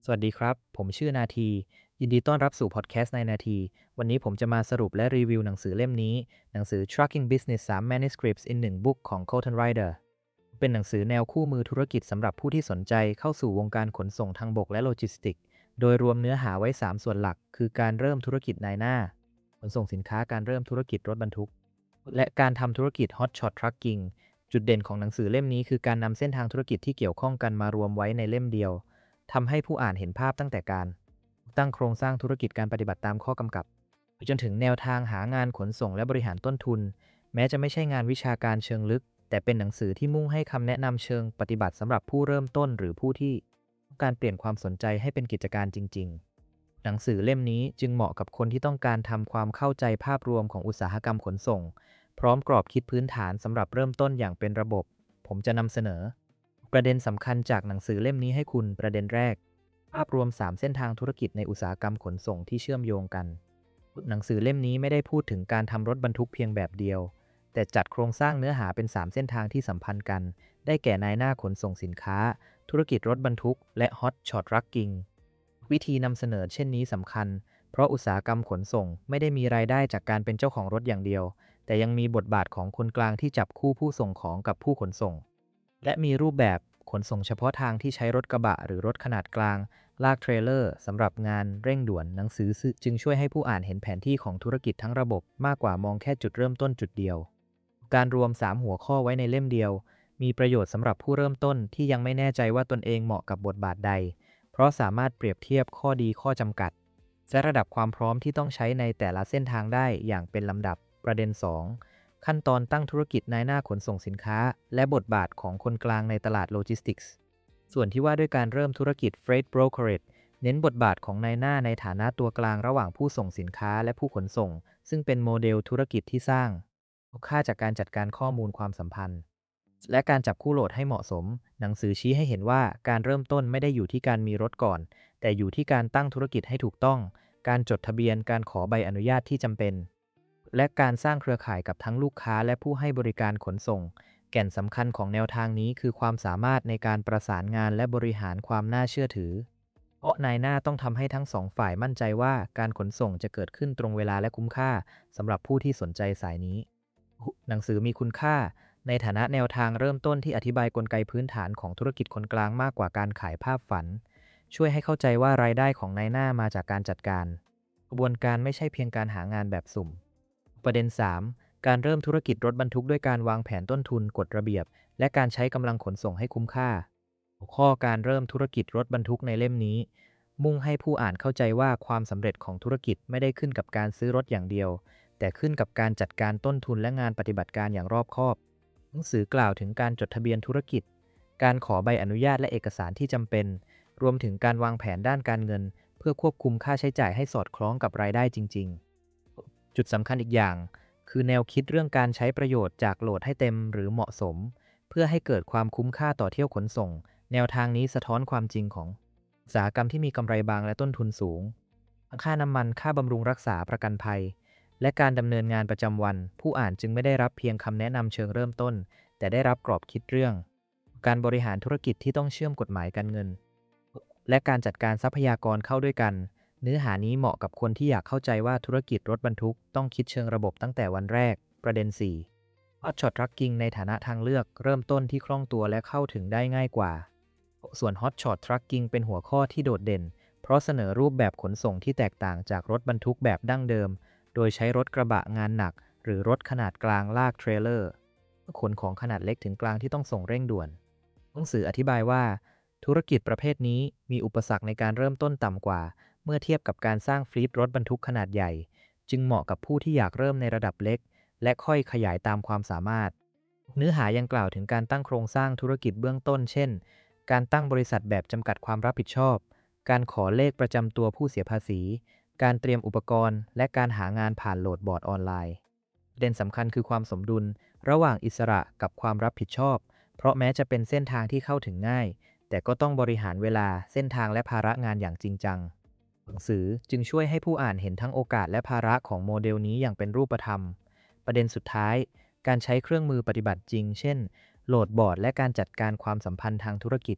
สวัสดีครับ ผมชื่อนาทียินดีต้อนรับสู่พอดแคสต์ในนาที วันนี้ผมจะมาสรุปและรีวิวหนังสือเล่มนี้ หนังสือ Trucking Business 3 Manuscripts in 1 Book ของ Colton Ryder เป็นหนังสือแนวคู่มือธุรกิจสำหรับผู้ที่สนใจเข้าสู่วงการขนส่งทางบกและโลจิสติกส์โดยรวมเนื้อหาไว้ 3 ส่วนหลัก คือการเริ่มธุรกิจนายหน้า ขนส่งสินค้าการเริ่มธุรกิจรถบรรทุก และการทำธุรกิจ Hotshot Trucking จุดเด่นของหนังสือเล่มนี้คือการนำเส้นทางธุรกิจที่เกี่ยวข้องกันมารวมไว้ในเล่มเดียว ทำให้ผู้อ่านเห็นภาพตั้งแต่การตั้งโครงสร้างธุรกิจการปฏิบัติตามข้อกำกับไปจนถึงแนวทางหางานขนส่งและบริหารต้นทุนแม้จะไม่ใช่งานวิชาการเชิงลึกแต่เป็นหนังสือที่มุ่งให้คำแนะนำเชิงปฏิบัติสำหรับผู้เริ่มต้นหรือผู้ที่ต้องการเปลี่ยนความสนใจให้เป็นกิจการจริงๆหนังสือเล่มนี้จึงเหมาะกับคนที่ต้องการทำความเข้าใจภาพรวมของอุตสาหกรรมขนส่งพร้อมกรอบคิดพื้นฐานสำหรับเริ่มต้นอย่างเป็นระบบผมจะนำเสนอประเด็นสำคัญจากหนังสือเล่มนี้ให้คุณประเด็นแรก ภาพรวม 3 เส้นทางธุรกิจในอุตสาหกรรมขนส่งที่เชื่อมโยงกัน หนังสือเล่มนี้ไม่ได้พูดถึงการทำรถบรรทุกเพียงแบบเดียว แต่จัดโครงสร้างเนื้อหาเป็น 3 เส้นทางที่สัมพันธ์กัน ได้แก่นายหน้าขนส่งสินค้า ธุรกิจรถบรรทุก และ Hot Shot Trucking วิธีนำเสนอเช่นนี้สำคัญ เพราะอุตสาหกรรมขนส่งไม่ได้มีรายได้จากการเป็นเจ้าของรถอย่างเดียว แต่ยังมีบทบาทของคนกลางที่จับคู่ผู้ส่งของกับผู้ขนส่ง และมีรูปแบบขนส่งเฉพาะทางที่ใช้รถกระบะหรือรถขนาดกลางลากเทรลเลอร์สำหรับงานเร่งด่วนหนังสือจึงช่วยให้ผู้อ่านเห็นแผนที่ของธุรกิจทั้งระบบมากกว่ามองแค่จุดเริ่มต้นจุดเดียวการรวม3หัวข้อไว้ในเล่มเดียวมีประโยชน์สำหรับผู้เริ่มต้นที่ยังไม่แน่ใจว่าตนเองเหมาะกับบทบาทใดเพราะสามารถเปรียบเทียบข้อดีข้อจำกัดและระดับความพร้อมที่ต้องใช้ในแต่ละเส้นทางได้อย่างเป็นลำดับประเด็น2ขั้นตอนตั้งธุรกิจนายหน้าขนส่งสินค้าและบทบาทของคนกลางในตลาดโลจิสติกส์ส่วนที่ว่าด้วยการเริ่มธุรกิจ Freight Brokerage เน้นบทบาทของนายหน้าในฐานะตัวกลางระหว่างผู้ส่งสินค้าและผู้ขนส่งซึ่งเป็นโมเดลธุรกิจที่สร้างค่าจากการจัดการข้อมูลความสัมพันธ์และการจับคู่โหลดให้เหมาะสมหนังสือชี้ให้เห็นว่าการเริ่มต้นไม่ได้อยู่ที่การมีรถก่อนแต่อยู่ที่การตั้งธุรกิจให้ถูกต้องการจดทะเบียนการขอใบอนุญาตที่จำเป็นและการสร้างเครือข่ายกับทั้งลูกค้าและผู้ให้บริการขนส่งแก่นสำคัญของแนวทางนี้คือความสามารถในการประสานงานและบริหารความน่าเชื่อถือ เพราะนายหน้าต้องทำให้ทั้งสองฝ่ายมั่นใจว่าการขนส่งจะเกิดขึ้นตรงเวลาและคุ้มค่าสำหรับผู้ที่สนใจสายนี้หนังสือมีคุณค่าในฐานะแนวทางเริ่มต้นที่อธิบายกลไกพื้นฐานของธุรกิจคนกลางมากกว่าการขายภาพฝันช่วยให้เข้าใจว่ารายได้ของนายหน้ามาจากการจัดการกระบวนการไม่ใช่เพียงการหางานแบบสุ่มประเด็น3การเริ่มธุรกิจรถบรรทุกด้วยการวางแผนต้นทุนกฎระเบียบและการใช้กำลังขนส่งให้คุ้มค่าหัวข้อการเริ่มธุรกิจรถบรรทุกในเล่มนี้ มุ่งให้ผู้อ่านเข้าใจว่าความสำเร็จของธุรกิจไม่ได้ขึ้นกับการซื้อรถอย่างเดียวแต่ขึ้นกับการจัดการต้นทุนและงานปฏิบัติการอย่างรอบคอบหนังสือกล่าวถึงการจดทะเบียนธุรกิจการขอใบอนุญาตและเอกสารที่จำเป็นรวมถึงการวางแผนด้านการเงินเพื่อควบคุมค่าใช้จ่ายให้สอดคล้องกับรายได้จริงๆจุดสำคัญอีกอย่างคือแนวคิดเรื่องการใช้ประโยชน์จากโหลดให้เต็มหรือเหมาะสมเพื่อให้เกิดความคุ้มค่าต่อเที่ยวขนส่งแนวทางนี้สะท้อนความจริงของ อุตสาหกรรมที่มีกำไรบางและต้นทุนสูงค่าน้ำมันค่าบำรุงรักษาประกันภัยและการดำเนินงานประจำวันผู้อ่านจึงไม่ได้รับเพียงคำแนะนำเชิงเริ่มต้นแต่ได้รับกรอบคิดเรื่องการบริหารธุรกิจที่ต้องเชื่อมกฎหมายการเงินและการจัดการทรัพยากรเข้าด้วยกันเนื้อหานี้เหมาะกับคนที่อยากเข้าใจว่าธุรกิจรถบรรทุกต้องคิดเชิงระบบตั้งแต่วันแรกประเด็น4 Hotshot Trucking ในฐานะทางเลือกเริ่มต้นที่คล่องตัวและเข้าถึงได้ง่ายกว่า ส่วน Hotshot Trucking เป็นหัวข้อที่โดดเด่นเพราะเสนอรูปแบบขนส่งที่แตกต่างจากรถบรรทุกแบบดั้งเดิมโดยใช้รถกระบะงานหนักหรือรถขนาดกลางลากเทรลเลอร์ขนของขนาดเล็กถึงกลางที่ต้องส่งเร่งด่วนหนังสืออธิบายว่าธุรกิจประเภทนี้มีอุปสรรคในการเริ่มต้นต่ำกว่าเมื่อเทียบกับการสร้างฟลีตรถบรรทุกขนาดใหญ่จึงเหมาะกับผู้ที่อยากเริ่มในระดับเล็กและค่อยขยายตามความสามารถเนื้อหายังกล่าวถึงการตั้งโครงสร้างธุรกิจเบื้องต้นเช่นการตั้งบริษัทแบบจำกัดความรับผิดชอบ การขอเลขประจำตัวผู้เสียภาษี การเตรียมอุปกรณ์ และการหางานผ่านโหลดบอร์ดออนไลน์ประเด็นสำคัญคือความสมดุลระหว่างอิสระกับความรับผิดชอบ เพราะแม้จะเป็นเส้นทางที่เข้าถึงง่าย แต่ก็ต้องบริหารเวลาเส้นทางและภาระงานอย่างจริงจังหนังสือจึงช่วยให้ผู้อ่านเห็นทั้งโอกาสและภาระของโมเดลนี้อย่างเป็นรูปธรรมประเด็นสุดท้ายการใช้เครื่องมือปฏิบัติจริงเช่นโหลดบอร์ดและการจัดการความสัมพันธ์ทางธุรกิจ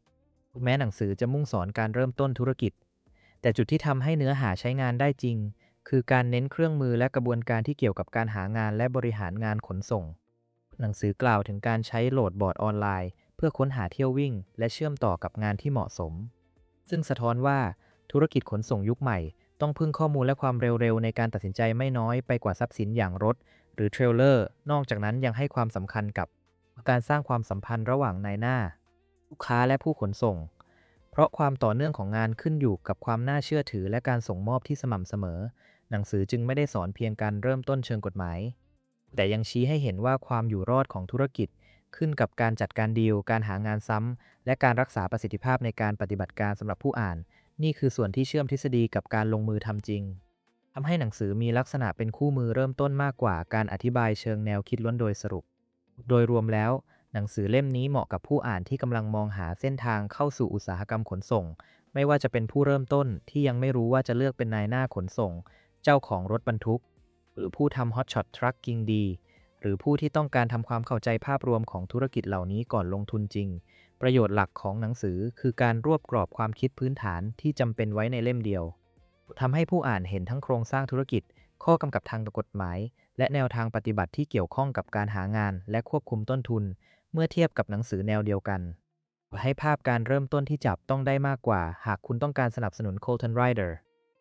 แม้หนังสือจะมุ่งสอนการเริ่มต้นธุรกิจแต่จุดที่ทำให้เนื้อหาใช้งานได้จริงคือการเน้นเครื่องมือและกระบวนการที่เกี่ยวกับการหางานและบริหารงานขนส่งหนังสือกล่าวถึงการใช้โหลดบอร์ดออนไลน์เพื่อค้นหาเที่ยววิ่งและเชื่อมต่อกับงานที่เหมาะสมซึ่งสะท้อนว่าธุรกิจขนส่งยุคใหม่ต้องพึ่งข้อมูลและความเร็วๆในการตัดสินใจไม่น้อยไปกว่าทรัพย์สินอย่างรถหรือเทรลเลอร์นอกจากนั้นยังให้ความสำคัญกับการสร้างความสัมพันธ์ระหว่างนายหน้าลูกค้าและผู้ขนส่ง เพราะความต่อเนื่องของงานขึ้นอยู่กับความน่าเชื่อถือและการส่งมอบที่สม่ำเสมอ หนังสือจึงไม่ได้สอนเพียงการเริ่มต้นเชิงกฎหมาย แต่ยังชี้ให้เห็นว่าความอยู่รอดของธุรกิจขึ้นกับการจัดการดีล การหางานซ้ำ และการรักษาประสิทธิภาพในการปฏิบัติการสำหรับผู้อ่าน นี่คือส่วนที่เชื่อมทฤษฎีกับการลงมือทำจริง ทำให้หนังสือมีลักษณะเป็นคู่มือเริ่มต้นมากกว่าการอธิบายเชิงแนวคิดล้วนโดยสรุป โดยรวมแล้วหนังสือเล่มนี้เหมาะกับผู้อ่านที่กำลังมองหาเส้นทางเข้าสู่อุตสาหกรรมขนส่ง ไม่ว่าจะเป็นผู้เริ่มต้นที่ยังไม่รู้ว่าจะเลือกเป็นนายหน้าขนส่ง เจ้าของรถบรรทุก หรือผู้ทำ Hotshot Trucking ดี หรือผู้ที่ต้องการทำความเข้าใจภาพรวมของธุรกิจเหล่านี้ก่อนลงทุนจริง ประโยชน์หลักของหนังสือคือการรวบกรอบความคิดพื้นฐานที่จำเป็นไว้ในเล่มเดียวทำให้ผู้อ่านเห็นทั้งโครงสร้างธุรกิจ ข้อกำกับทางกฎหมาย และแนวทางปฏิบัติที่เกี่ยวข้องกับการหางานและควบคุมต้นทุน เมื่อเทียบกับหนังสือแนวเดียวกันให้ภาพการเริ่มต้นที่จับต้องได้มากกว่าหากคุณต้องการสนับสนุน Colton Rider